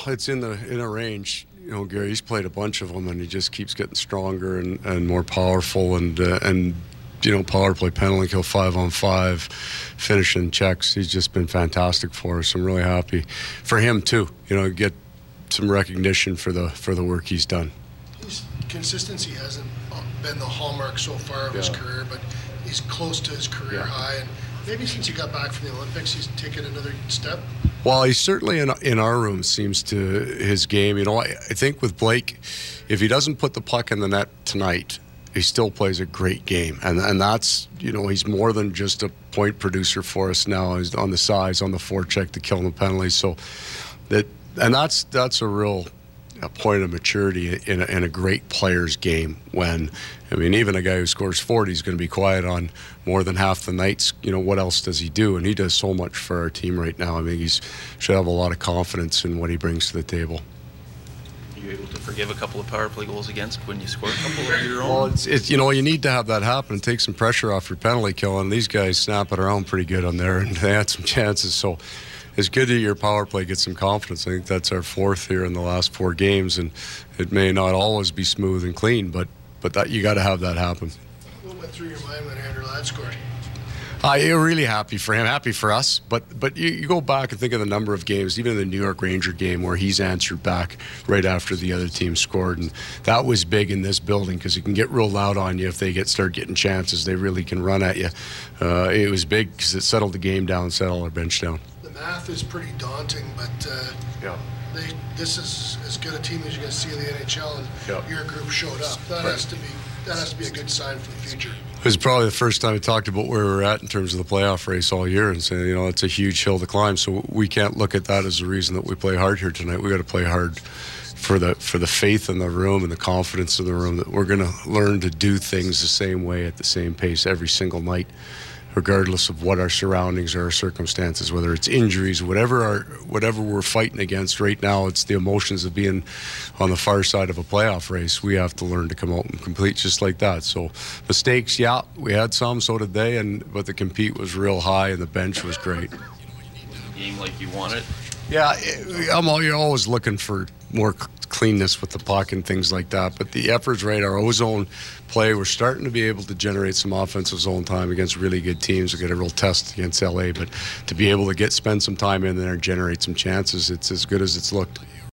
it's in a range. You know, Gary's played a bunch of them, and he just keeps getting stronger and more powerful. And you know, power play, penalty kill, 5-on-5, finishing checks. He's just been fantastic for us. I'm really happy for him too. You know, get some recognition for the work he's done. His consistency hasn't been the hallmark so far of his career, but he's close to his career high. And maybe since he got back from the Olympics, he's taken another step. Well, he certainly in our room seems to his game. You know, I think with Blake, if he doesn't put the puck in the net tonight, he still plays a great game. And that's, you know, he's more than just a point producer for us now. He's on the size, on the forecheck, the kill and the penalties. So that's a real point of maturity in a great player's game. When, I mean, even a guy who scores 40 is going to be quiet on more than half the nights. You know, what else does he do? And he does so much for our team right now. I mean, he should have a lot of confidence in what he brings to the table. Are you able to forgive a couple of power play goals against when you score a couple of your own? Well, it's you know, you need to have that happen and take some pressure off your penalty kill. And these guys snap it around pretty good on there, and they had some chances. So it's good that your power play gets some confidence. I think that's our fourth here in the last 4 games, and it may not always be smooth and clean, but that you got to have that happen. What went through your mind when Andrew Ladd scored? You're really happy for him, happy for us. But you go back and think of the number of games, even the New York Ranger game, where he's answered back right after the other team scored. And that was big in this building because it can get real loud on you if they start getting chances. They really can run at you. It was big because it settled the game down, settled our bench down. The math is pretty daunting, but this is as good a team as you're going to see in the NHL, and your group showed up. That has to be a good sign for the future. It was probably the first time we talked about where we're at in terms of the playoff race all year, and saying, you know, it's a huge hill to climb. So we can't look at that as the reason that we play hard here tonight. We got to play hard for the faith in the room and the confidence in the room that we're going to learn to do things the same way at the same pace every single night, regardless of what our surroundings or our circumstances, whether it's injuries, whatever we're fighting against right now. It's the emotions of being on the far side of a playoff race. We have to learn to come out and complete just like that. So mistakes, we had some, so did they, but the compete was real high and the bench was great. Game like you want it. Yeah, you're always looking for more cleanness with the puck and things like that. But the effort's right. Our O-zone play, we're starting to be able to generate some offensive zone time against really good teams. We got a real test against LA, but to be able to spend some time in there and generate some chances, it's as good as it's looked.